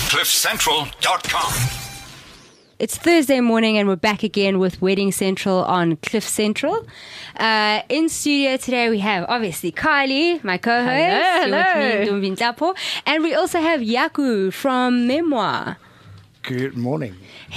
CliffCentral.com. It's Thursday morning and we're back again with Wedding Central on Cliff Central. In studio today we have obviously Kylie, my co-host. Hello. With me, Dumbin, and we also have Yaku from Memoir. Good morning.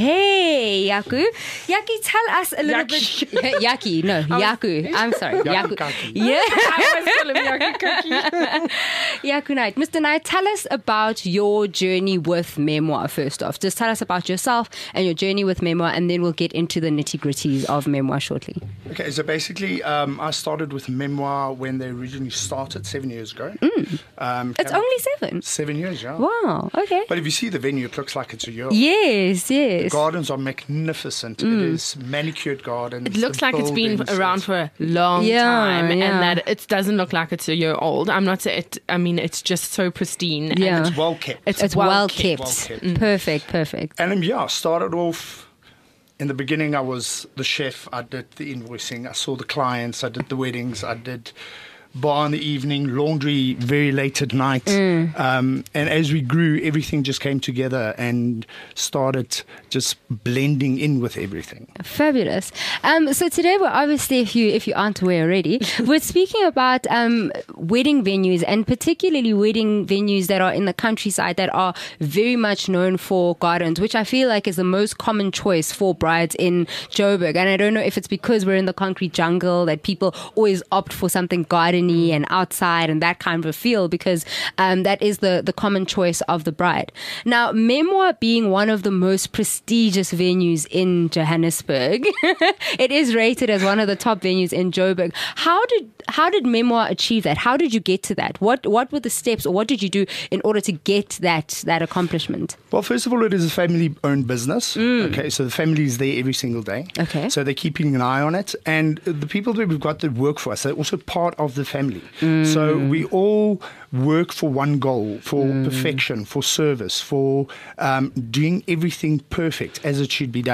Hey, Yaku. Yaki, tell us a little bit. Yaki, no, Yaku. I'm sorry. Yaku. Yeah. I was calling Yaki Kaki. Yaku Knight. Mr. Knight, tell us about your journey with Memoir first off. Just tell us about yourself and your journey with Memoir, and then we'll get into the nitty-gritties of Memoir shortly. Okay, so basically, I started with Memoir when they originally started 7 years ago. It's only 7? 7 years, yeah. Wow, okay. But if you see the venue, it looks like it's a year. Yes. The gardens are magnificent. It is manicured gardens. It looks The like it's been buildings, around for a long time, and that it doesn't look like it's a year old. I'm not saying it. I mean, it's just so pristine. Yeah. And It's well kept. It's well kept. Well kept. Perfect. And I started off, in the beginning I was the chef, I did the invoicing, I saw the clients, I did the weddings, I did bar in the evening, laundry very late at night. And as we grew, everything just came together and started just blending in with everything. Fabulous. So today we're obviously, if you aren't aware already, we're speaking about wedding venues, and particularly wedding venues that are in the countryside that are very much known for gardens, which I feel like is the most common choice for brides in Joburg. And I don't know if it's because we're in the concrete jungle that people always opt for something gardeny and outside and that kind of a feel, because that is the common choice of the bride. Now, Memoir being one of the most prestigious venues in Johannesburg, it is rated as one of the top venues in Joburg. How did Memoir achieve that? How did you get to that? What were the steps, or what did you do in order to get that accomplishment? Well, first of all, it is a family-owned business. Okay, so the family is there every single day. Okay. So they're keeping an eye on it. And the people that we've got that work for us, they're also part of the family. So we all work for one goal, for perfection, for service, for doing everything perfect as it should be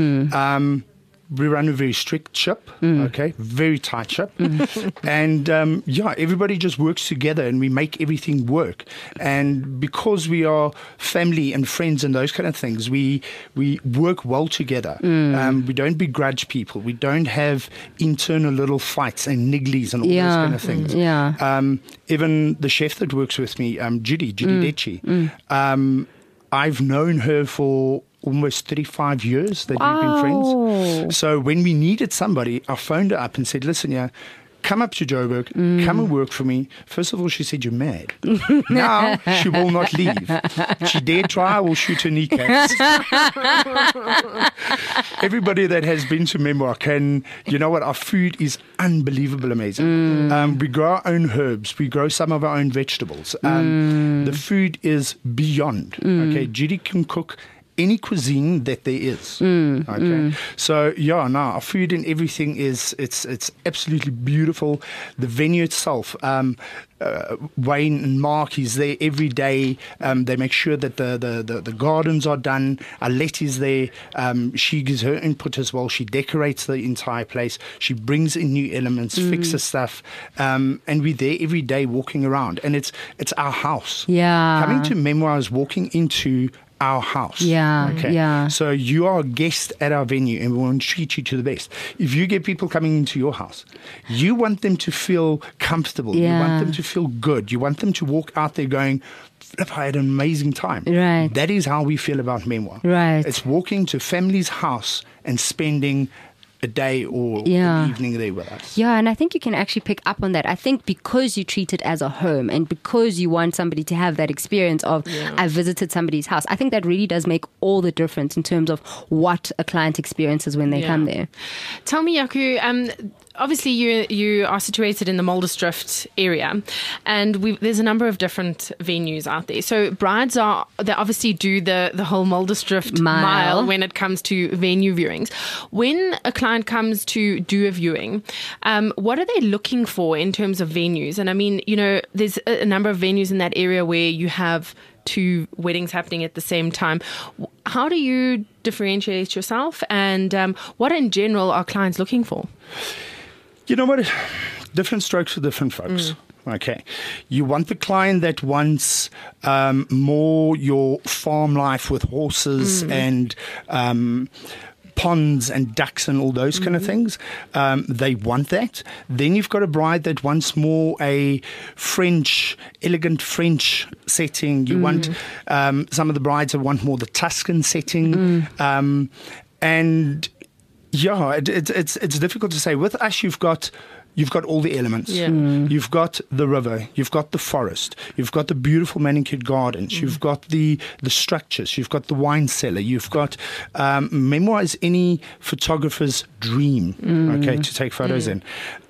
done. We run a very strict ship, okay, very tight ship. And everybody just works together and we make everything work. And because we are family and friends and those kind of things, we work well together. We don't begrudge people. We don't have internal little fights and nigglies and all those kind of things. Even the chef that works with me, Judy Dechi, I've known her for almost 35 years that we've been friends. So when we needed somebody, I phoned her up and said, listen, come up to Joburg, come and work for me. First of all, she said, you're mad. Now she will not leave. She dare try, I will shoot her kneecaps. Everybody that has been to Memoir can, you know what, our food is unbelievable amazing. We grow our own herbs. We grow some of our own vegetables. The food is beyond. Okay, Judy can cook any cuisine that there is. So our food and everything it's absolutely beautiful. The venue itself, Wayne and Mark is there every day. They make sure that the gardens are done. Alette is there. She gives her input as well. She decorates the entire place. She brings in new elements, fixes stuff, and we're there every day walking around. And it's our house. Coming to Memoir is walking into our house. So you are a guest at our venue and we want to treat you to the best. If you get people coming into your house, you want them to feel comfortable. You want them to feel good. You want them to walk out there going, I had an amazing time. That is how we feel about Memoir. It's walking to family's house and spending a day or an evening there with us. And I think you can actually pick up on that. I think because you treat it as a home and because you want somebody to have that experience of I visited somebody's house, I think that really does make all the difference in terms of what a client experiences when they come there. Tell me, Yaku, obviously you are situated in the Muldersdrift area, and there's a number of different venues out there. So brides they obviously do the whole Muldersdrift mile when it comes to venue viewings. When a client comes to do a viewing, what are they looking for in terms of venues? And I mean, there's a number of venues in that area where you have 2 weddings happening at the same time. How do you differentiate yourself, and what in general are clients looking for? You know what? Different strokes for different folks. Okay. You want the client that wants more your farm life with horses and ponds and ducks and all those kind of things. They want that. Then you've got a bride that wants more a elegant French setting. You want some of the brides that want more the Tuscan setting. And yeah, it's difficult to say. With us, you've got all the elements. Yeah. You've got the river. You've got the forest. You've got the beautiful manicured gardens. You've got the structures. You've got the wine cellar. You've got memoir is any photographer's dream. Okay, to take photos in.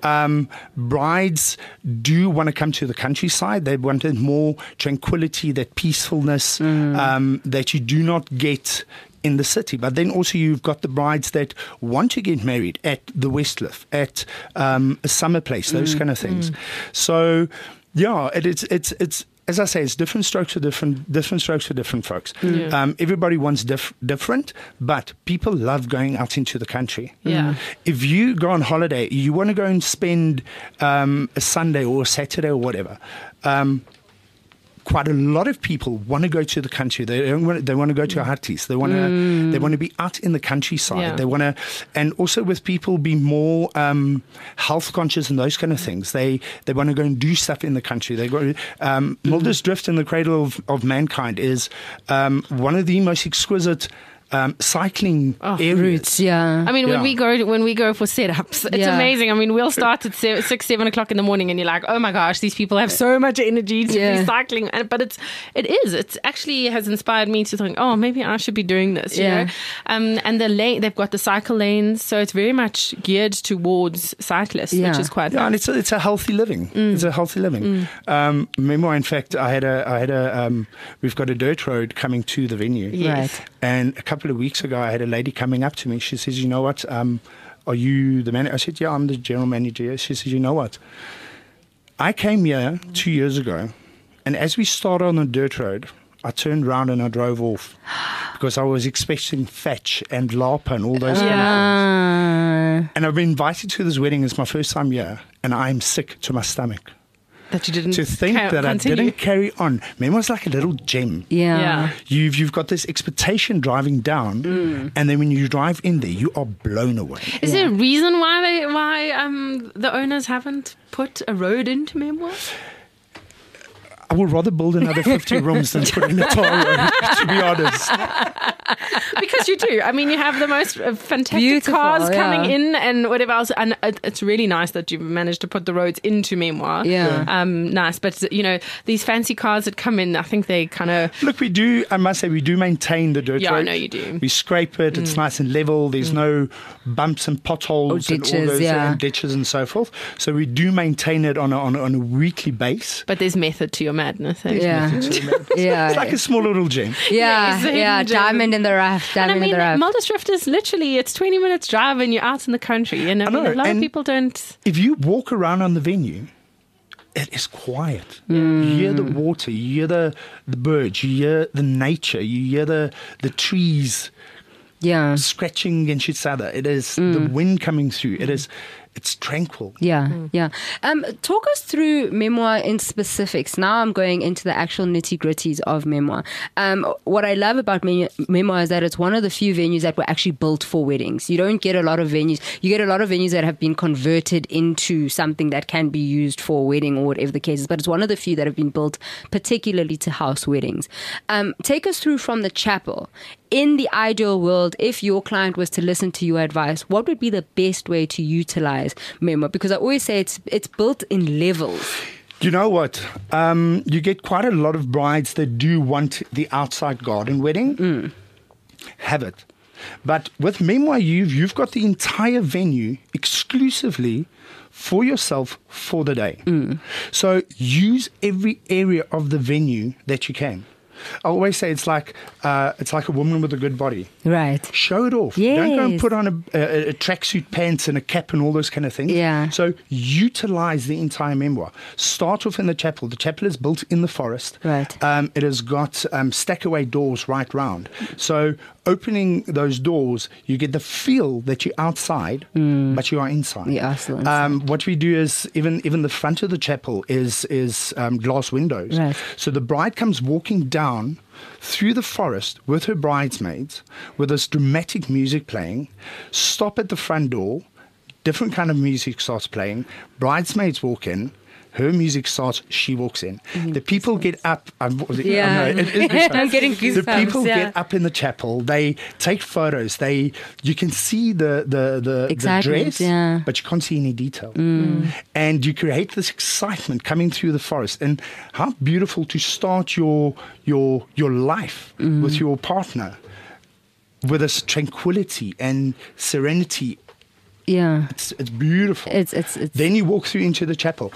Brides do want to come to the countryside. They wanted more tranquility, that peacefulness that you do not get in the city. But then also you've got the brides that want to get married at the Westliff, at a summer place, those kind of things. So yeah, it's as I say, it's different strokes for different folks. Everybody wants different, but people love going out into the country. Yeah. If you go on holiday, you want to go and spend a Sunday or a Saturday or whatever. Quite a lot of people want to go to the country. They want to go to Harties. They want to be out in the countryside. Yeah. They want to, and also with people be more health conscious and those kind of things. They want to go and do stuff in the country. They go. Mulder's Drift in the Cradle of Mankind is one of the most exquisite cycling areas. Routes, yeah. I mean, when we go for setups, it's amazing. I mean, we'll start at 6, 7 o'clock in the morning, and you're like, oh my gosh, these people have so much energy to be cycling. But it actually has inspired me to think, oh, maybe I should be doing this. You know? And they've got the cycle lanes, so it's very much geared towards cyclists, which is quite nice. And it's a healthy living. It's a healthy living. Memoir, in fact, we've got a dirt road coming to the venue. Yes. Right. And a couple of weeks ago, I had a lady coming up to me. She says, you know what, are you the manager? I said, yeah, I'm the general manager. She says, you know what, I came here 2 years ago, and as we started on the dirt road, I turned around and I drove off because I was expecting fetch and LARPA and all those kind of things. And I've been invited to this wedding. It's my first time here, and I'm sick to my stomach. That you didn't to think that continue. I didn't carry on. Memoir's like a little gem. Yeah. You've got this expectation driving down, and then when you drive in there, you are blown away. Is there a reason why the owners haven't put a road into Memoir? I would rather build another 50 rooms than put in a tar road, to be honest. Because you do. I mean, you have the most fantastic Beautiful, cars coming in and whatever else. And it's really nice that you've managed to put the roads into Memoir. Yeah. Nice. But, these fancy cars that come in, I think they kind of... Look, I must say, we do maintain the dirt road. Yeah, I know you do. We scrape it. It's nice and level. There's no bumps and potholes Ditches, and all those and ditches and so forth. So we do maintain it on a weekly base. But there's method to your madness. Yeah. It's like a small little gem. Diamond in the rough. And I mean, Mulder's Drift is literally, it's 20 minutes drive and you're out in the country. And I mean, a lot of people don't... If you walk around on the venue, it is quiet. You hear the water, you hear the birds, you hear the nature, you hear the trees scratching against each other. It is the wind coming through. It's tranquil. Yeah. Talk us through Memoir in specifics. Now I'm going into the actual nitty-gritties of Memoir. What I love about Memoir is that it's one of the few venues that were actually built for weddings. You don't get a lot of venues. You get a lot of venues that have been converted into something that can be used for a wedding or whatever the case is, but it's one of the few that have been built particularly to house weddings. Take us through from the chapel. In the ideal world, if your client was to listen to your advice, what would be the best way to utilize Memoir? Because I always say it's built in levels. You know what? You get quite a lot of brides that do want the outside garden wedding. Have it. But with Memoir, you've got the entire venue exclusively for yourself for the day. So use every area of the venue that you can. I always say it's like a woman with a good body. Right. Show it off. Yes. Don't go and put on a tracksuit pants and a cap and all those kind of things. Yeah. So utilize the entire memoir. Start off in the chapel. The chapel is built in the forest. Right. It has got stack-away doors right round. So opening those doors, you get the feel that you're outside, but you are inside. Yeah, still inside. What we do is even the front of the chapel is glass windows. Right. So the bride comes walking down through the forest with her bridesmaids, with this dramatic music playing, stop at the front door, different kind of music starts playing, bridesmaids walk in, her music starts, she walks in. The people get up. I'm getting goosebumps. The people get up in the chapel. They take photos. You can see the dress, but you can't see any detail. And you create this excitement coming through the forest. And how beautiful to start your life with your partner with this tranquility and serenity. Yeah, it's beautiful. It's Then you walk through into the chapel.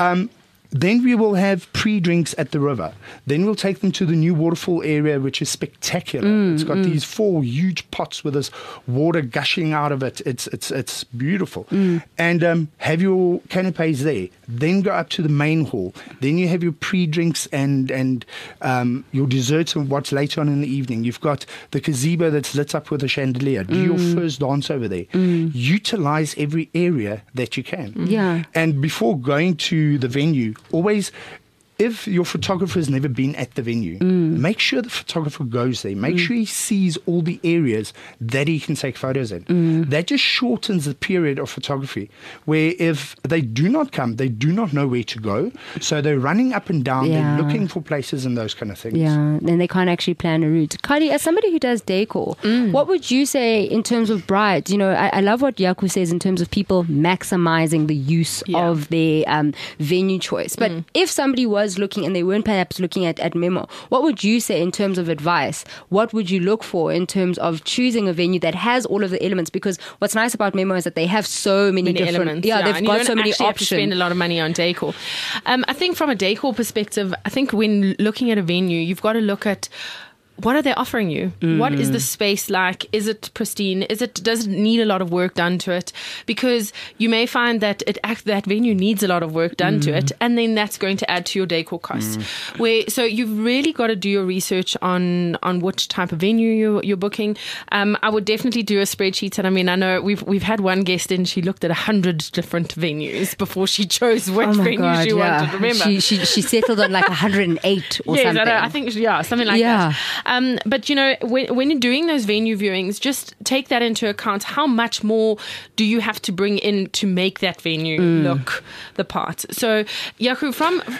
Then we will have pre-drinks at the river. Then we'll take them to the new waterfall area, which is spectacular. It's got these 4 huge pots with this water gushing out of it. It's beautiful. And have your canapes there. Then go up to the main hall. Then you have your pre-drinks and your desserts and what's later on in the evening. You've got the gazebo that's lit up with a chandelier. Do your first dance over there. Utilize every area that you can. Yeah. And before going to the venue, always, if your photographer has never been at the venue, make sure the photographer goes there. Make sure he sees all the areas that he can take photos in. That just shortens the period of photography, where if they do not come, they do not know where to go. So they're running up and down, they're looking for places and those kind of things. Yeah, then they can't actually plan a route. Kali, as somebody who does decor, what would you say in terms of brides? You know, I love what Yaku says in terms of people maximizing the use of their venue choice. But if somebody was looking and they weren't perhaps looking at Memo, what would you say in terms of advice? What would you look for in terms of choosing a venue that has all of the elements? Because what's nice about Memo is that they have so many different elements. they've got so many options. Have to spend a lot of money on decor. I think from a decor perspective, I think when looking at a venue, you've got to look at what are they offering you? What is the space like? Is it pristine? Does it need a lot of work done to it? Because you may find that that venue needs a lot of work done to it, and then that's going to add to your decor costs. So you've really got to do your research on which type of venue you're booking. I would definitely do a spreadsheet, and I mean, I know we've had one guest in. She looked at 100 different venues before she chose which venue she wanted. Remember, she settled on like 108 or something. I think something like that. But you know, when you're doing those venue viewings, just take that into account. How much more do you have to bring in to make that venue look the part? So, Yaku,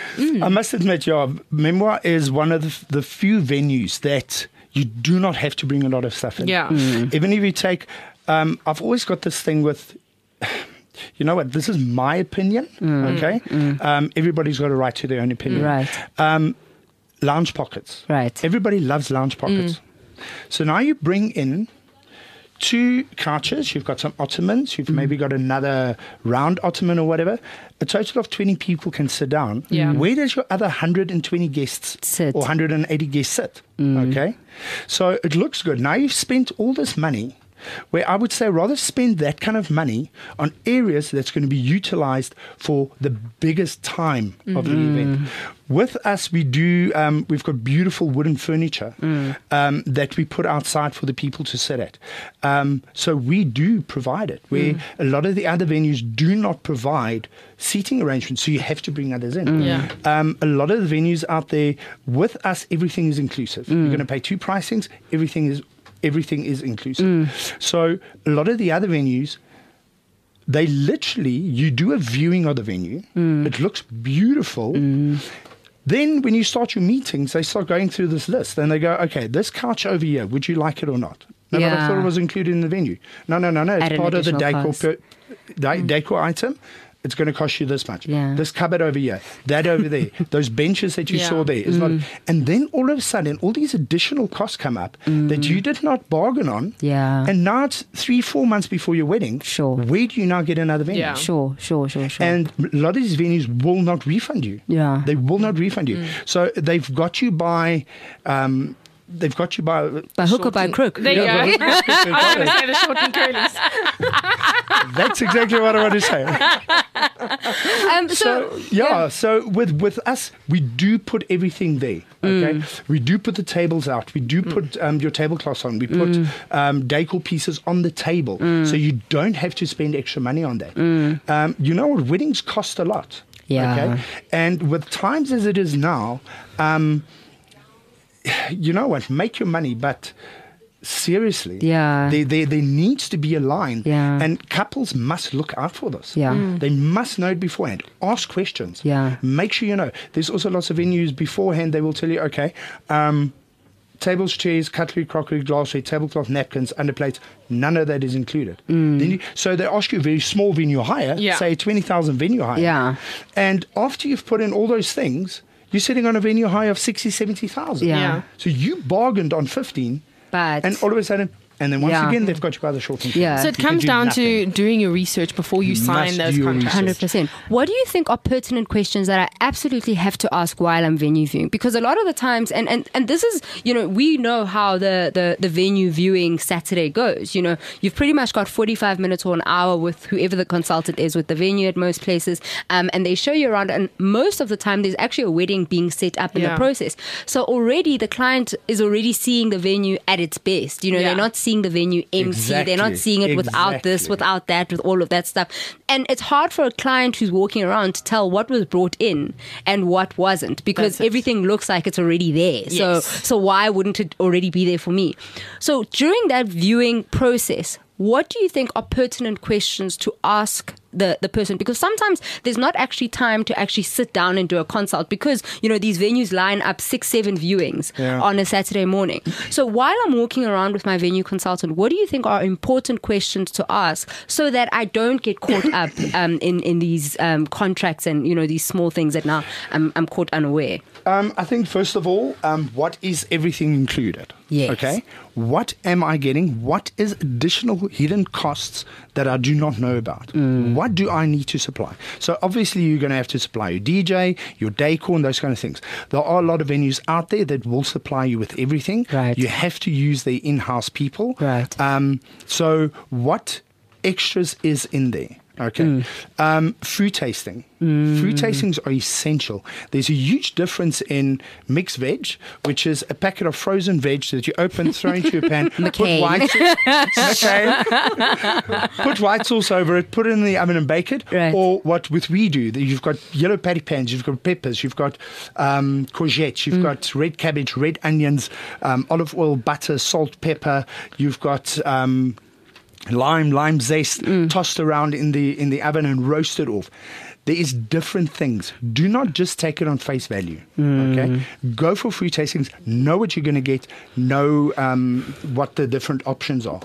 I must admit, Memoir is one of the few venues that you do not have to bring a lot of stuff in. Yeah. Even if you take, I've always got this thing with, you know what, this is my opinion, okay? Everybody's got a right to their own opinion. Right. Lounge pockets. Right. Everybody loves lounge pockets. So now you bring in 2 couches, you've got some ottomans, you've maybe got another round ottoman or whatever. A total of 20 people can sit down. Yeah. Where does your other 120 guests sit, or 180 guests sit? Okay. So it looks good. Now you've spent all this money, where I would say rather spend that kind of money on areas that's going to be utilized for the biggest time of the event. With us, we've got beautiful wooden furniture that we put outside for the people to sit at. So we do provide it, where a lot of the other venues do not provide seating arrangements, so you have to bring others in. A lot of the venues out there, with us, everything is inclusive. You're going to pay 2 pricings, everything is inclusive. So a lot of the other venues, they literally, you do a viewing of the venue. It looks beautiful. Then when you start your meetings, they start going through this list. Then they go, okay, this couch over here, would you like it or not? No, but I thought it was included in the venue. No. It's part of the decor item. it's going to cost you this much. Yeah. This cupboard over here, that over there, those benches that you saw there is not. And then all of a sudden, all these additional costs come up that you did not bargain on. Yeah. And now it's 3-4 months before your wedding. Sure. Where do you now get another venue? Yeah. Sure. And a lot of these venues will not refund you. Yeah. They will not refund you. So they've got you by. They've got you by hook or by crook. There you go. I was going to say the short and curlies. That's exactly what I want to say. So So with us, we do put everything there. Okay, we do put the tables out. We do put your tablecloths on. We put decor pieces on the table, so you don't have to spend extra money on that. You know what? Weddings cost a lot. Yeah. Okay, and with times as it is now. You know what? Make your money, but seriously, there needs to be a line, and couples must look out for this. They must know it beforehand. Ask questions. Make sure you know. There's also lots of venues beforehand. They will tell you, okay, tables, chairs, cutlery, crockery, glassware, tablecloth, napkins, underplates. None of that is included. So they ask you a very small venue hire, say 20,000 venue hire, and after you've put in all those things. You're sitting on a venue high of 60, 70,000. Yeah. So you bargained on 15, but and all of a sudden, and then once again, they've got you by the short and Yeah. So it comes down to doing your research before you sign those contracts. 100%. What do you think are pertinent questions that I absolutely have to ask while I'm venue viewing? Because a lot of the times, and this is, we know how the venue viewing Saturday goes. You've pretty much got 45 minutes or an hour with whoever the consultant is with the venue at most places, and they show you around. And most of the time, there's actually a wedding being set up in the process. So already the client is already seeing the venue at its best. They're not seeing the venue empty. Exactly. They're not seeing it without this, without that, with all of that stuff. And it's hard for a client who's walking around to tell what was brought in and what wasn't, because everything looks like it's already there. Yes. So why wouldn't it already be there for me? So during that viewing process, what do you think are pertinent questions to ask the person? Because sometimes there's not actually time to actually sit down and do a consult, because these venues line up 6-7 viewings on a Saturday morning. So while I'm walking around with my venue consultant, what do you think are important questions to ask so that I don't get caught up in these contracts and these small things that now I'm caught unaware? I think first of all, what is everything included? Yes. Okay. What am I getting? What is additional hidden costs that I do not know about? What do I need to supply? So obviously you're going to have to supply your DJ, your decor, and those kind of things. There are a lot of venues out there that will supply you with everything. Right. You have to use their in-house people. Right. So what extras is in there? Okay. Food tasting. Food tastings are essential. There's a huge difference in mixed veg, which is a packet of frozen veg that you open, throw into your pan, put white sauce over it, put it in the oven and bake it. Right. Or what we do, you've got yellow patty pans, you've got peppers, you've got courgettes, you've got red cabbage, red onions, olive oil, butter, salt, pepper. You've got lime zest tossed around in the oven and roasted off. There is different things. Do not just take it on face value. Okay, go for food tastings. Know what you're going to get. Know what the different options are.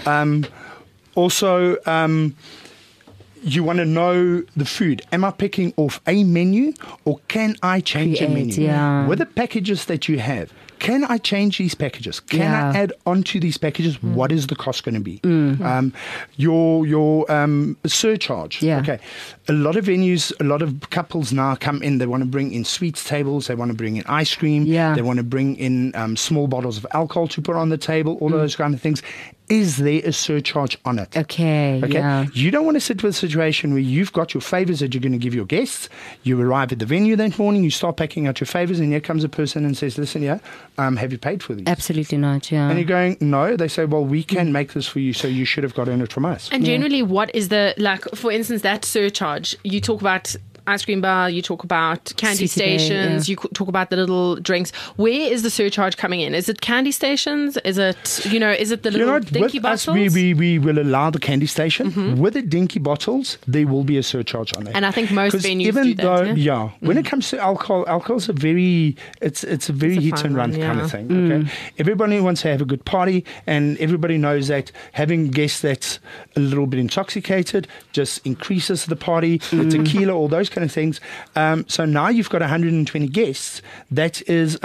Also, you want to know the food. Am I picking off a menu, or can I change a menu? With the packages that you have, can I change these packages? Can I add on to these packages? What is the cost going to be? Your surcharge. Okay. A lot of venues, a lot of couples now come in. They want to bring in sweets tables. They want to bring in ice cream. They want to bring in small bottles of alcohol to put on the table. All of those kind of things. Is there a surcharge on it? Okay. You don't want to sit with a situation where you've got your favors that you're going to give your guests. You arrive at the venue that morning, you start packing out your favors, and here comes a person and says, listen, have you paid for these? Absolutely not, And you're going, no. They say, well, we can make this for you, so you should have gotten it from us. And generally, what is for instance, that surcharge, you talk about ice cream bar, you talk about candy City Day, stations, you talk about the little drinks. Where is the surcharge coming in? Is it candy stations? Is it, is it the little dinky with us, bottles? we will allow the candy station. With the dinky bottles, there will be a surcharge on it. And I think most 'Cause venues even do that. though, when it comes to alcohol's a very, it's a very It's a hit fun and run one, kind yeah. of thing. Okay, everybody wants to have a good party, and everybody knows that having guests that's a little bit intoxicated just increases the party. The tequila, all those kind of things. So now you've got 120 guests. That is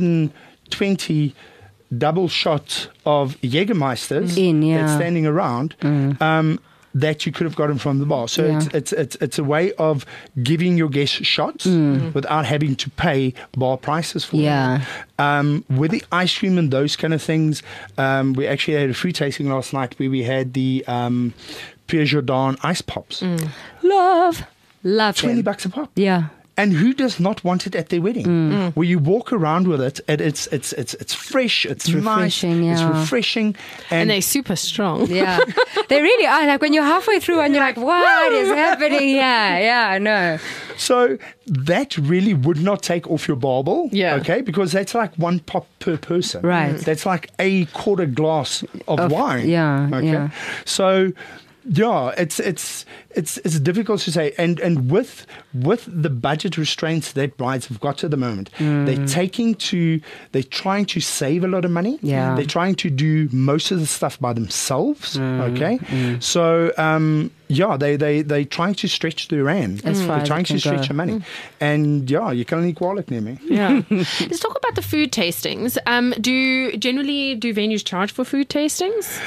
120 double shot of Jägermeisters that's standing around. That you could have gotten from the bar. So it's a way of giving your guests shots without having to pay bar prices for them. With the ice cream and those kind of things, we actually had a food tasting last night where we had the Pierre Jordan ice pops. Love $20 them. a pop. Yeah. And who does not want it at their wedding? Where you walk around with it, and it's fresh, it's nice, refreshing, it's yeah. refreshing, And they're super strong. Yeah, they really are. Like when you're halfway through and you're like, what is happening here? Yeah, I know. So that really would not take off your barbel, okay? Because that's like one pop per person. Right. That's like a quarter glass of wine. Yeah, Okay. yeah. So yeah, it's difficult to say, and with the budget restraints that brides have got at the moment, they're trying to save a lot of money. Yeah. They're trying to do most of the stuff by themselves. Okay, so they trying to stretch their rand. As far They're as trying it can to stretch go. their money, and you can only call it near me. Yeah. Let's talk about the food tastings. Do venues charge for food tastings?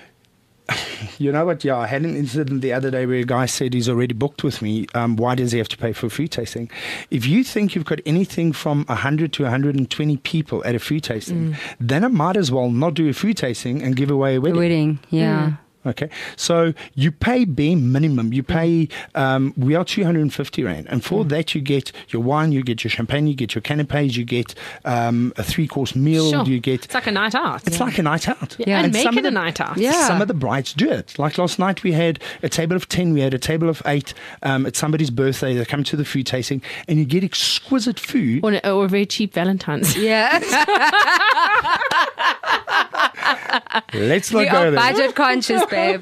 You know what? Yeah, I had an incident the other day where a guy said he's already booked with me. Why does he have to pay for a food tasting? If you think you've got anything from 100 to 120 people at a food tasting, then I might as well not do a food tasting and give away a The wedding. wedding, yeah. Okay, so you pay bare minimum. You pay, we are 250 Rand. And for that, you get your wine, you get your champagne, you get your canapes, you get a 3-course meal. Sure. You get. It's like a night out. It's like a night out. Yeah, and make some it of a night out. Yeah. Some of the brides do it. Like last night, we had a table of 10, we had a table of 8. It's somebody's birthday. They come to the food tasting, and you get exquisite food. Or very cheap Valentine's. Yeah. Let's We not go are there. budget conscious, babe.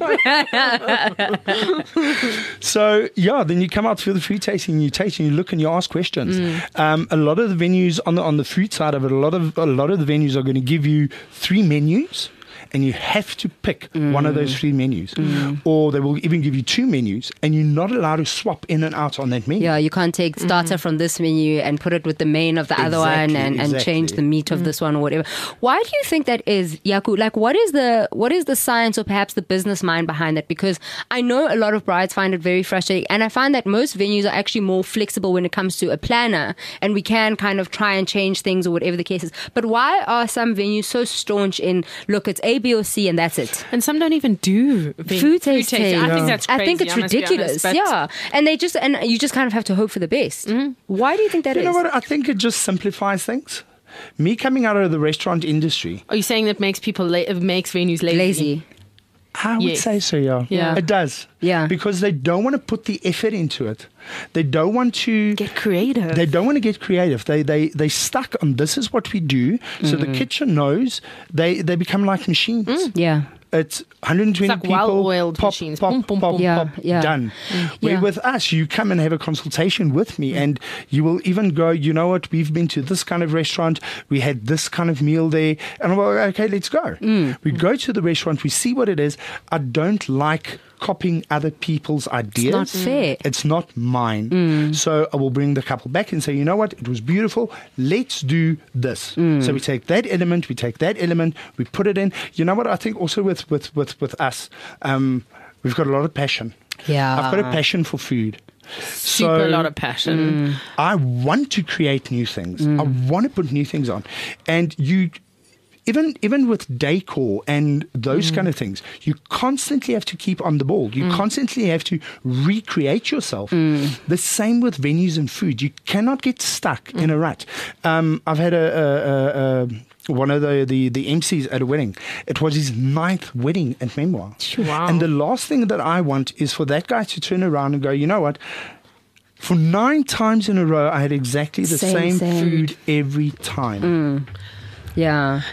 So then you come out for the food tasting, you taste and you look and you ask questions. A lot of the venues on the food side of it, a lot of the venues are going to give you 3 menus. And you have to pick one of those 3 menus. Or they will even give you 2 menus, and you're not allowed to swap in and out on that menu. Yeah, you can't take starter from this menu and put it with the main of the other one and change the meat of this one or whatever. Why do you think that is, Yaku? Like, what is the science or perhaps the business mind behind that? Because I know a lot of brides find it very frustrating, and I find that most venues are actually more flexible when it comes to a planner, and we can kind of try and change things or whatever the case is. But why are some venues so staunch in, look, it's A, B, or C, and that's it? And some don't even do Food tasting. I think that's crazy. I think it's ridiculous. Yeah, and you just kind of have to hope for the best. Why do you think that is? You know what? I think it just simplifies things. Me coming out of the restaurant industry, Are you saying that makes venues lazy? I would Yes. say so, Yeah. It does. Yeah. Because they don't want to put the effort into it. They don't want to Get creative. They don't want to get creative. They stuck on this is what we do. So the kitchen knows they become like machines. Yeah. It's 120 It's like people. well-oiled pop, machines. Pop, Boom, boom, pop, boom. Yeah, pop, yeah. done. Where Yeah. with us, you come and have a consultation with me, and you will even go, you know what, we've been to this kind of restaurant, we had this kind of meal there, and I'm like, okay, let's go. We go to the restaurant, we see what it is. I don't like copying other people's ideas. not fair. It's not mine. So I will bring the couple back and say, you know what, it was beautiful. Let's do this. So we take that element, we put it in. You know what, I think also with us, we've got a lot of passion. Yeah. I've got a passion for food. Super lot of passion. I want to create new things. I want to put new things on. And even with decor and those kind of things, you constantly have to keep on the ball. You constantly have to recreate yourself. The same with venues and food. You cannot get stuck in a rut. I've had one of the MCs at a wedding. It was his 9th wedding at Memoir. Wow. And the last thing that I want is for that guy to turn around and go, you know what? For 9 times in a row, I had exactly the Same. food every time. Yeah.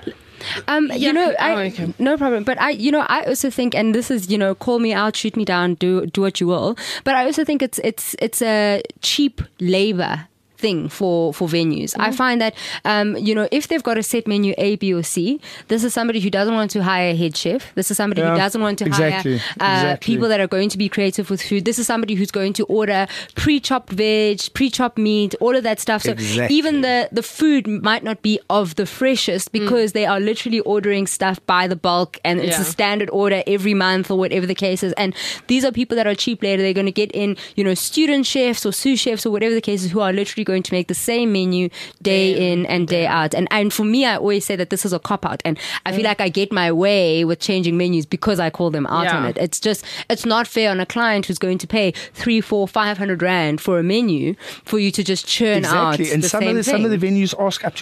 Okay. No problem. But I also think, and this is, call me out, shoot me down, do what you will. But I also think it's a cheap labor thing for venues. I find that, if they've got a set menu A, B, or C, this is somebody who doesn't want to hire a head chef. This is somebody who doesn't want to hire people that are going to be creative with food. This is somebody who's going to order pre-chopped veg, pre-chopped meat, all of that stuff. So even the food might not be of the freshest because they are literally ordering stuff by the bulk, and it's a standard order every month or whatever the case is. And these are people that are cheap labor. They're going to get in, student chefs or sous chefs or whatever the case is, who are literally going to make the same menu day in and day out. And for me, I always say that this is a cop-out. And I feel like I get my way with changing menus because I call them out on it. It's not fair on a client who's going to pay 300, 400, 500 rand for a menu for you to just churn out and the some same of the thing. Some of the venues ask up to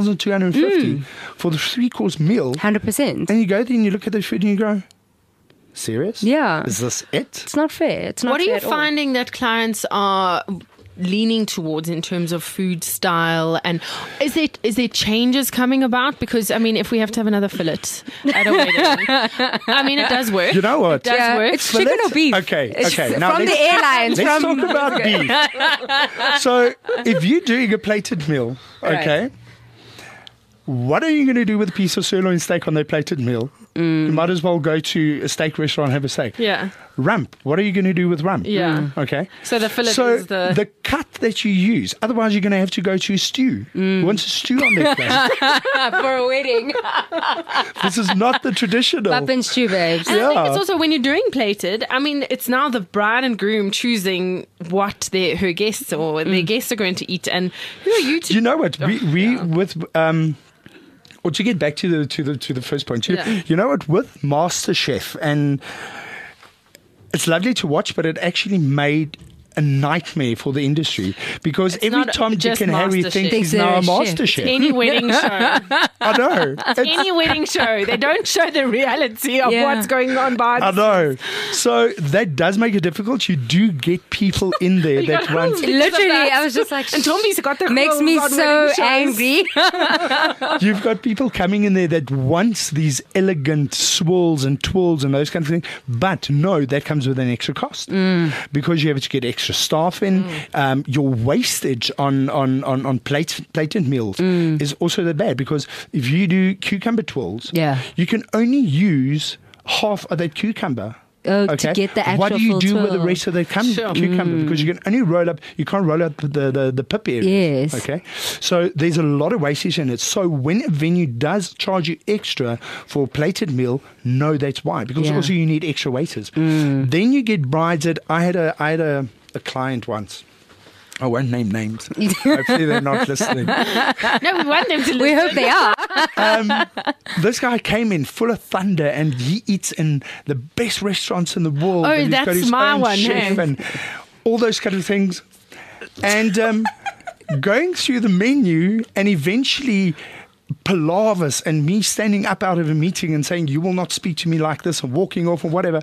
1,250 for the 3-course meal. 100%. And you go there and you look at the food and you go, serious? Yeah. Is this it? It's not fair. It's not What are fair you at all. finding that clients are leaning towards in terms of food style, and is there changes coming about? Because if we have to have another fillet at a wedding, it does work. You know what? It does work. It's chicken or beef. Okay. Now from the airlines. Let's talk about beef. So if you're doing a plated meal, okay, what are you going to do with a piece of sirloin steak on their plated meal? You might as well go to a steak restaurant and have a steak. Yeah. Rump. What are you going to do with rump? Yeah. Okay. So the fillet So is the cut that you use. Otherwise, you're going to have to go to a stew. Who wants a stew on their plate? for a wedding. This is not the traditional. Up and stew, babes. And I think it's also when you're doing plated, it's now the bride and groom choosing what her guests or their guests are going to eat. And who are you to? You know what? We with or to get back to the first point, you know what? With MasterChef, and it's lovely to watch, but it actually made a nightmare for the industry because It's every not time Dick just and Harry MasterChef. think he's now a master chef. Any wedding show. I know. Any wedding show. They don't show the reality of what's going on behind I the know. So that does make it difficult. You do get people in there that want. Literally, I was just like, And Tombi's got the makes me clothes on so wedding shows. angry. You've got people coming in there that wants these elegant swirls and twirls and those kind of things. But no, that comes with an extra cost because you have to get extra staff in. Your wastage on plated meals is also that bad because if you do cucumber twirls, you can only use half of that cucumber. To get the actual what do you full do with the twirl? rest of the cucumber? Because you can only roll up, you can't roll up the pip area. Yes. Okay. So there's a lot of wastage in it. So when a venue does charge you extra for a plated meal, no, that's why. Because also you need extra waiters. Then you get brides that I had a client once. I won't name names. Hopefully they're not listening. No, we want them to listen. We hope they are. This guy came in full of thunder and he eats in the best restaurants in the world. Oh, and he's got that's his my own one, chef hey? and all those kind of things. And going through the menu and eventually palavers and me standing up out of a meeting and saying, you will not speak to me like this and walking off or whatever.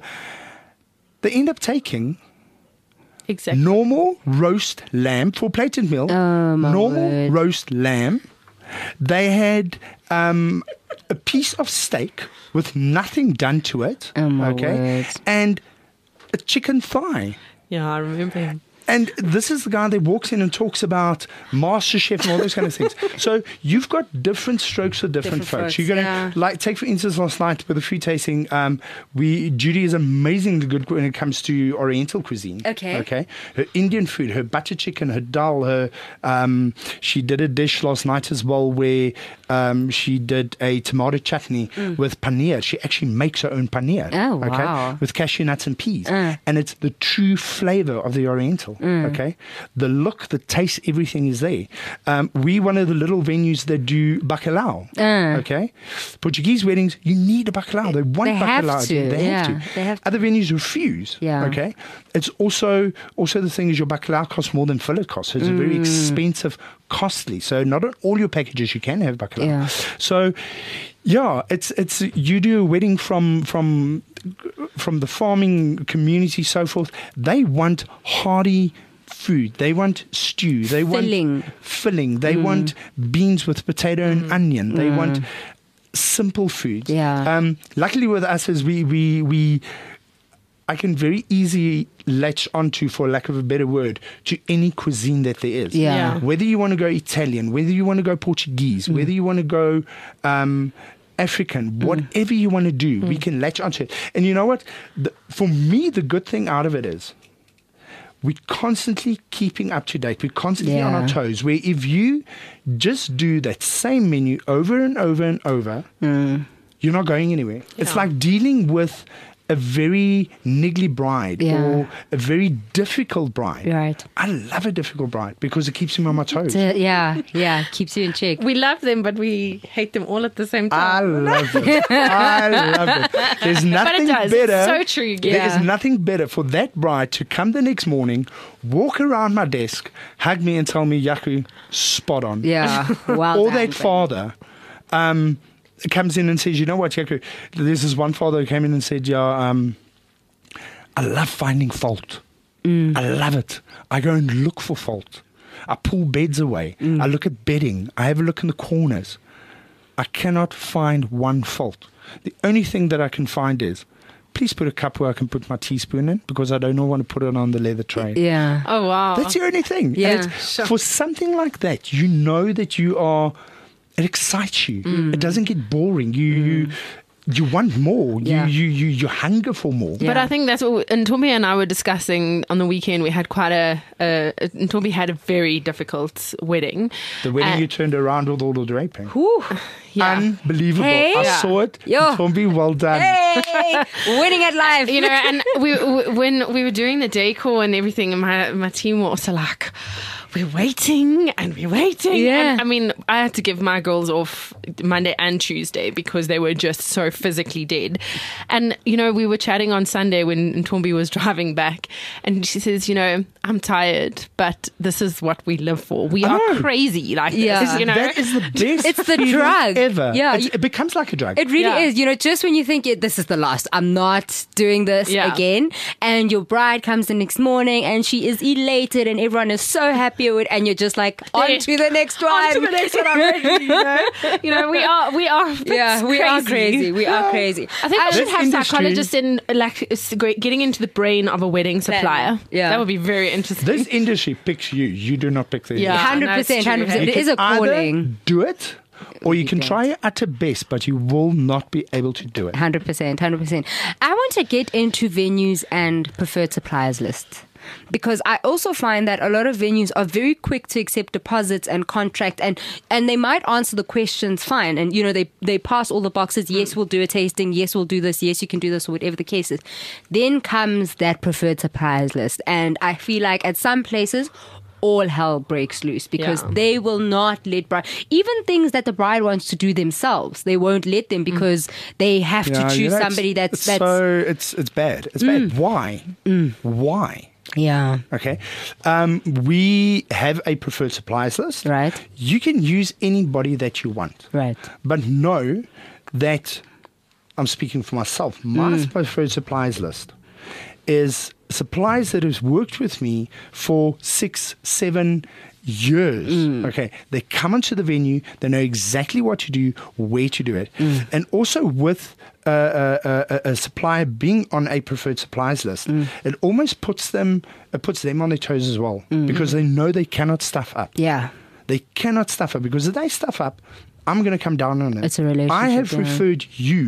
They end up taking Exactly. normal roast lamb for plated meal. Normal word. roast lamb. They had a piece of steak with nothing done to it. Word. And a chicken thigh. Yeah, I remember him. And this is the guy that walks in and talks about MasterChef and all those kind of things. So you've got different strokes for different folks. folks, You're going to take, for instance, last night with the food tasting. Judy is amazingly good when it comes to Oriental cuisine. Okay. Her Indian food, her butter chicken, her dal. Her she did a dish last night as well where she did a tomato chutney with paneer. She actually makes her own paneer. Oh, wow. With cashew nuts and peas, and it's the true flavor of the Oriental. Okay, the look, the taste, everything is there. We one of the little venues that do bacalhau. Okay, Portuguese weddings, you need a bacalhau. They want They have bacalhau. to, They yeah. have to. They have to. Other venues refuse. Yeah. Okay, it's also the thing is your bacalhau costs more than fillet costs. So it's a very expensive, costly. So not on all your packages you can have bacalhau. Yeah. So. Yeah, it's you do a wedding from the farming community, so forth. They want hearty food. They want stew. They Filling. want filling. They want beans with potato and onion. They want simple food. Yeah. Luckily with us is we I can very easily latch onto, for lack of a better word, to any cuisine that there is. Yeah. Whether you want to go Italian, whether you want to go Portuguese, whether you want to go African, whatever you want to do, we can latch onto it. And you know what? For me, the good thing out of it is we're constantly keeping up to date. We're constantly on our toes. Where if you just do that same menu over and over and over, you're not going anywhere. It's like dealing with a very niggly bride or a very difficult bride. Right. I love a difficult bride because it keeps me on my toes. Yeah, keeps you in check. We love them, but we hate them all at the same I time. love it. I love it. There's nothing does. better. It's so true. There Yeah. is nothing better for that bride to come the next morning, walk around my desk, hug me and tell me, Yaku, spot on. Yeah, well Or done, that babe. father comes in and says, you know what, Yaku, there's this one father who came in and said, I love finding fault. I love it. I go and look for fault. I pull beds away. I look at bedding. I have a look in the corners. I cannot find one fault. The only thing that I can find is, please put a cup where I can put my teaspoon in because I don't want to put it on the leather tray. Yeah. Oh, wow. That's the only thing. Yeah, And it's- sure. For something like that, you know that it excites you. It doesn't get boring. You want more. Yeah. You hunger for more. Yeah. But I think that's what Ntombi and I were discussing on the weekend. We had Ntombi had a very difficult wedding. The wedding And- you turned around with all the draping. Whew. Yeah. Unbelievable. Hey. I Yeah. saw it. Yo. Tombi, well done. Hey, winning at life. You know, and when we were doing the decor and everything, and my team were also like, we're waiting and we're waiting. Yeah. And, I mean, I had to give my girls off Monday and Tuesday because they were just so physically dead. And, you know, we were chatting on Sunday when Ntombi was driving back, and she says, you know, I'm tired, but this is what we live for. We I are know. crazy like Yeah. this, you know. That is the best. It's the feeling drug. ever. Yeah. It becomes like a drug. It really Yeah. is. You know, just when you think this is the last, I'm not doing this Yeah. again. And your bride comes the next morning and she is elated and everyone is so happy with it. And you're just like, on to the next one. On to the next one, I'm ready, you know. You know, we are Yeah, we are crazy. We are crazy. I think we should This have industry- psychologists in, like, getting into the brain of a wedding supplier. Yeah. That would be very interesting. This industry picks you. You do not pick the Yeah. industry. 100%, that's true. 100%. You It is can a calling. either do it, or you can don't. try your utter best, but you will not be able to do it. 100%, 100%. I want to get into venues and preferred suppliers lists. Because I also find that a lot of venues are very quick to accept deposits and contract, and they might answer the questions fine. And, you know, they pass all the boxes. Yes, we'll do a tasting. Yes, we'll do this. Yes, you can do this, or whatever the case is. Then comes that preferred suppliers list. And I feel like at some places, all hell breaks loose because Yeah. they will not let even things that the bride wants to do themselves, they won't let them because they have to choose you know, somebody it's so it's bad. It's bad. Why? Why? yeah, Okay. We have a preferred suppliers list. right, You can use anybody that you want. right, But know that I'm speaking for myself. My preferred suppliers list is suppliers that have worked with me for 6-7 years. Okay, they come onto the venue, they know exactly what to do, where to do it, and also with a supplier being on a preferred suppliers list, it almost puts them on their toes as well because they know they cannot stuff up. yeah, They cannot stuff up because if they stuff up, I'm going to come down on it. It's a relationship, I have yeah. referred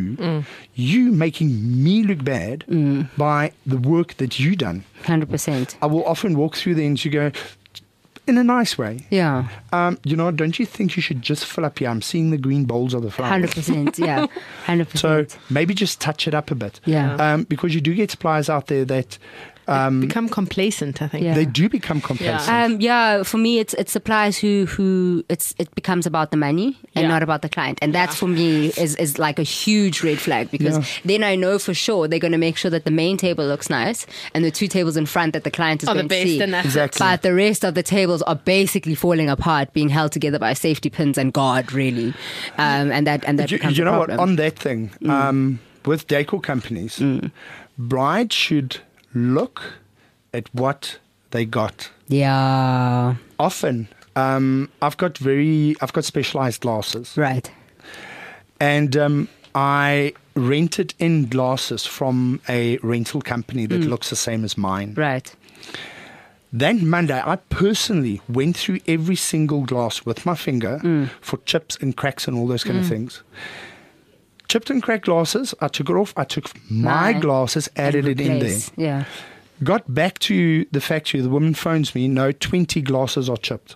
you making me look bad by the work that you done. 100%, I will often walk through there and you go, in a nice way. yeah, You know, don't you think you should just fill up here? I'm seeing the green bowls of the flowers. 100%, yeah, 100%. So maybe just touch it up a bit. Yeah. Because you do get suppliers out there that Become complacent, I think. Yeah. they do become complacent. Yeah, for me, it's suppliers who it becomes about the money and Yeah. not about the client, and that's for me is like a huge red flag because Yeah. then I know for sure they're going to make sure that the main table looks nice and the two tables in front that the client is Are the going to best, see. and that's Exactly. But the rest of the tables are basically falling apart, being held together by safety pins and guard, really, and that becomes You a know what? problem. On that thing, with decor companies, brides should look at what they got Yeah. Often, I've got specialized glasses, Right. and I rented in glasses from a rental company that looks the same as mine. Right. Then Monday, I personally went through every single glass with my finger for chips and cracks and all those kind of things. Chipped and cracked glasses, I took it off. I took my glasses, added it in there. Replace. Yeah. Got back to the factory. The woman phones me. No, 20 glasses are chipped.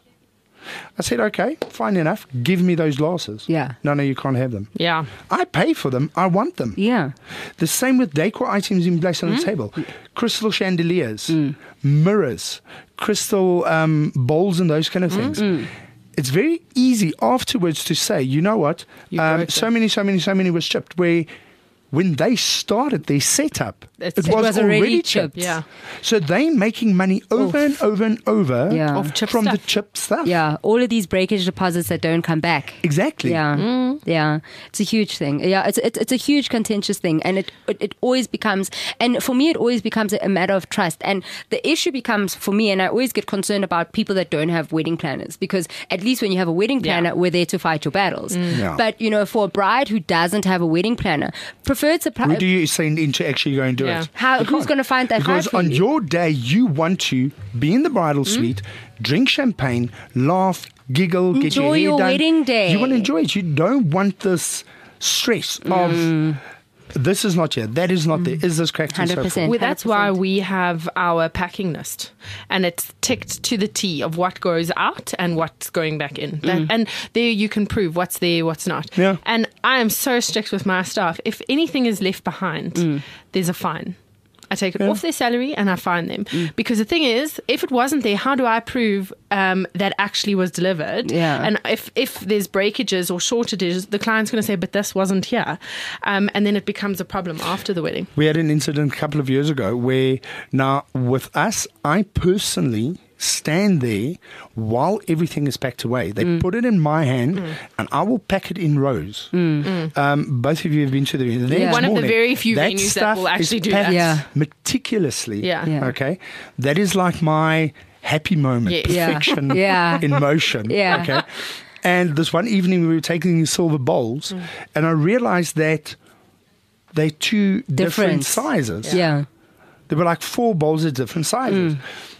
I said, okay, fine enough. Give me those glasses. Yeah. No, you can't have them. Yeah. I pay for them. I want them. Yeah. The same with decor items in place on the table. Crystal chandeliers, mirrors, crystal bowls and those kind of things. It's very easy afterwards to say, you know what, so many was chipped, where when they started their setup, it was already chipped. Yeah. So they're making money over and over and over Yeah. Of chip from stuff. the chip stuff. Yeah. All of these breakage deposits that don't come back. Exactly. Yeah, yeah, it's a huge thing. Yeah, it's a huge contentious thing, and it always becomes, and for me, it always becomes a matter of trust. And the issue becomes for me, and I always get concerned about people that don't have wedding planners, because at least when you have a wedding planner, we're there to fight your battles. Yeah. But for a bride who doesn't have a wedding planner, preferred Who do you send in to actually go and do Yeah. it? who's going to find that Because hard for on you? your day, you want to be in the bridal suite, drink champagne, laugh, giggle, get your Enjoy hair your done. wedding day. You want to enjoy it. You don't want this stress of this is not here, that is not there, is this cracked and so 100%. forth. Well, that's why 100%. we have our packing list, and it's ticked to the T of what goes out and what's going back in. And there you can prove what's there, what's not. Yeah. And I am so strict with my staff. If anything is left behind, there's a fine. I take it off their salary and I fine them. Because the thing is, if it wasn't there, how do I prove that actually was delivered? Yeah. And if there's breakages or shortages, the client's going to say, but this wasn't here. And then it becomes a problem after the wedding. We had an incident a couple of years ago where now with us, I personally stand there while everything is packed away. They put it in my hand and I will pack it in rows. Both of you have been to the next One of the morning, very few that venues that stuff will actually is do packed that. Yeah. meticulously. Yeah. Yeah. Okay. That is like my happy moment, Yes. Yeah. perfection Yeah. in motion. Yeah. Okay. And this one evening we were taking these silver bowls and I realized that they're two different sizes. Yeah. There were like 4 bowls of different sizes.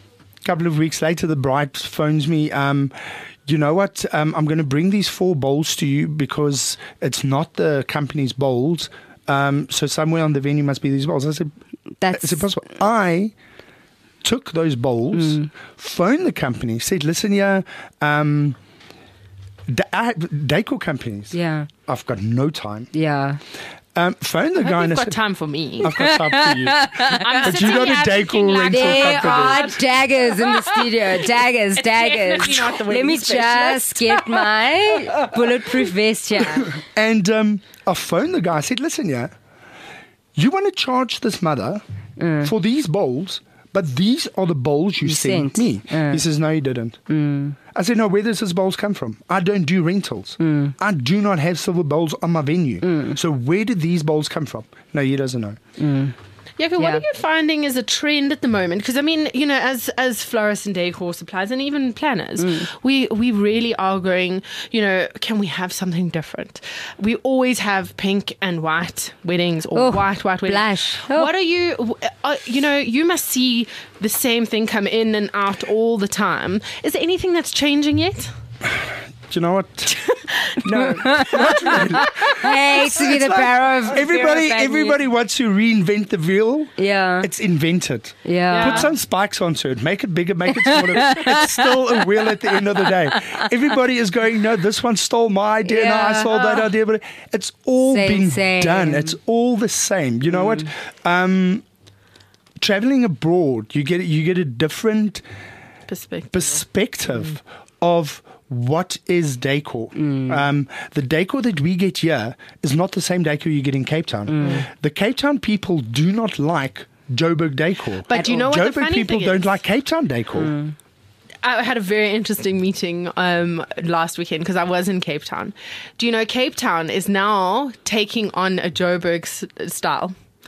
A couple of weeks later, the bride phones me. You know what? I'm going to bring these 4 bowls to you because it's not the company's bowls. So somewhere on the venue must be these bowls. I said, That's is it possible? I took those bowls, phoned the company, said, listen here, decor companies. Yeah. I've got no time. Yeah. Phone the guy and You've I got said, time for me. I've got time for you. I'm But you got a decor rental There are company. daggers in the studio. Daggers. definitely not the Let me wedding just specialist. get my bulletproof vest here. And I phoned the guy. I said, listen, you want to charge this mother for these bowls, but these are the bowls you sent sent. me. He says, no, you didn't. I said, no, where does this bowls come from? I don't do rentals. I do not have silver bowls on my venue. So where did these bowls come from? No, he doesn't know. Yeah, what Yeah. are you finding is a trend at the moment? Because I mean, as florists and decor suppliers and even planners, we really are going, can we have something different? We always have pink and white weddings or white weddings. blush. Oh. What are you, you must see the same thing come in and out all the time. Is there anything that's changing yet? Do you know what? No, not really. Hey, to be the power of Everybody wants to reinvent the wheel. Yeah. It's invented. Yeah. Put some spikes onto it. Make it bigger, make it smaller. It's still a wheel at the end of the day. Everybody is going, no, this one stole my idea. No, I Yeah. stole that idea. But it's all been Same. done. It's all the same. You know what? Traveling abroad, you get a different perspective of what is decor. The decor that we get here is not the same decor you get in Cape Town. The Cape Town people do not like Joburg decor. But you know what the Joburg funny people thing don't is? like Cape Town decor. I had a very interesting meeting last weekend because I was in Cape Town. Do you know Cape Town is now taking on a Joburg style?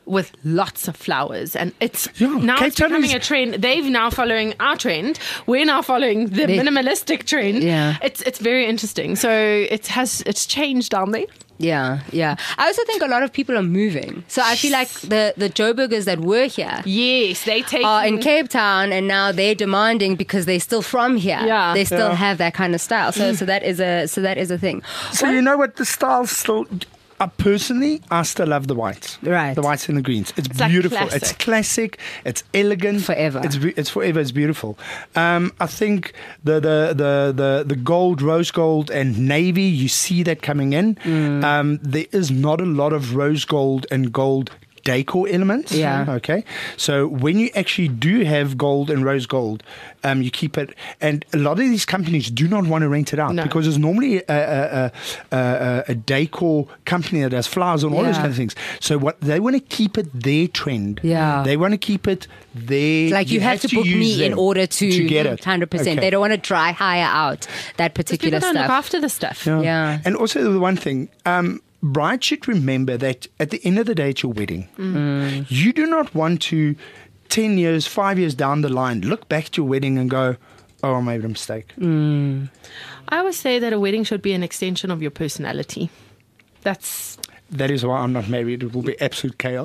with lots of flowers, and it's Yeah, now Cape it's Town becoming is- a trend. They've now following our trend. We're now following the minimalistic trend. Yeah. It's very interesting. So it's changed down there. Yeah, yeah. I also think a lot of people are moving. So I feel like the Joburgers that were here Yes, they take are in Cape Town, and now they're demanding because they're still from here. Yeah. They still Yeah. have that kind of style. So that is a thing. So you know what? The style still. Personally, I still love the whites. Right. The whites and the greens. It's like beautiful. classic. It's classic. It's elegant. Forever. It's forever. It's beautiful. I think the gold, rose gold, and navy. You see that coming in. There is not a lot of rose gold and gold decor elements. Yeah. Okay. So when you actually do have gold and rose gold, you keep it. And a lot of these companies do not want to rent it out No. because there's normally a decor company that does flowers and all those Yeah. kind of things. So what they want to keep it their trend. Yeah. They want to keep it their. Like you have to book use me in them order to get it. 100%. Okay. They don't want to dry hire out that People particular don't look stuff. after the stuff. Yeah. And also the one thing, brides should remember that at the end of the day, it's your wedding. You do not want to, 10 years, 5 years down the line, look back at your wedding and go, oh, I made a mistake. I always say that a wedding should be an extension of your personality. That is why I'm not married. It will be absolute chaos.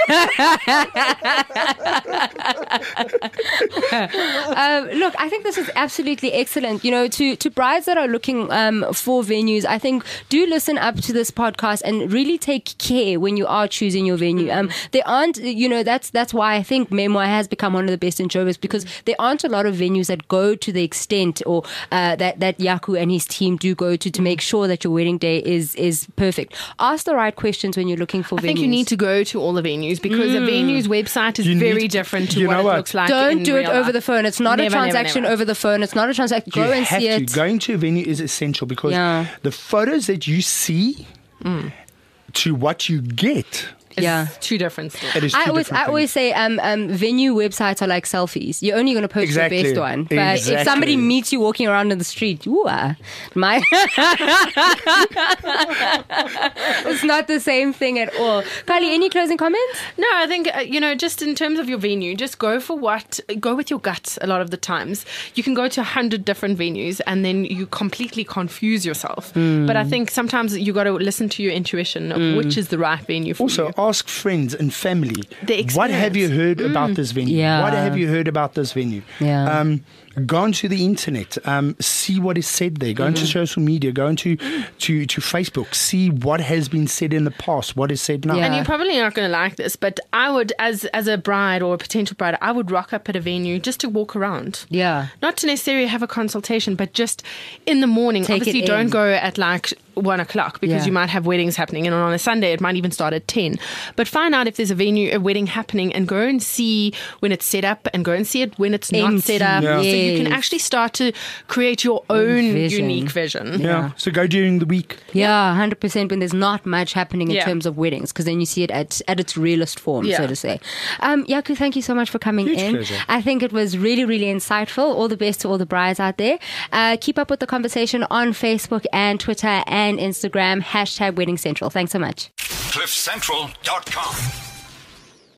Look, I think this is absolutely excellent. You know, to brides that are looking for venues, I think do listen up to this podcast and really take care when you are choosing your venue. There aren't, you know, that's why I think Memoir has become one of the best in Joburg, because there aren't a lot of venues that go to the extent or that Yaku and his team do go to make sure that your wedding day is perfect. Ask the right questions when you're looking for venues. I think you need to go to all the venues because a venue's website is You very need- different to you what know it what? looks like. Don't in do it real over life. the phone. It's not a Never, never, transaction never. over the phone. It's not a transaction. Go and have see to. it. Going to a venue is essential because Yeah. the photos that you see to what you get, Yeah. It's two different stories. it is two I different always say venue websites are like selfies. You're only going to post Exactly. the best one. But if Exactly. somebody meets you walking around in the street, my it's not the same thing at all. Kylie, any closing comments? No, I think, just in terms of your venue, just go with your gut a lot of the times. You can go to 100 different venues and then you completely confuse yourself. But I think sometimes you got to listen to your intuition of which is the right venue for Also, you. ask friends and family. The What have you experience. heard about this venue? Yeah. What have you heard about this venue? Yeah. Go onto the internet, see what is said there. Go into social media. Go into to Facebook. See what has been said in the past. What is said now. Yeah. And you're probably not going to like this, but I would, as a bride or a potential bride, I would rock up at a venue just to walk around. Yeah. Not to necessarily have a consultation, but just in the morning. Take Obviously, it don't in. go at like 1 o'clock because Yeah. you might have weddings happening, and on a Sunday it might even start at 10. But find out if there's a wedding happening, and go and see when it's set up, and go and see it when it's not Empty. set up. Yeah. So you can Yes. actually start to create your own vision. unique vision. Yeah. So go during the week. Yeah, 100% when there's not much happening in Yeah. terms of weddings, because then you see it at its realest form, Yeah. so to say. Yaku, thank you so much for coming Huge in. pleasure. I think it was really, really insightful. All the best to all the brides out there. Keep up with the conversation on Facebook and Twitter and Instagram, #WeddingCentral. Thanks so much. CliffCentral.com.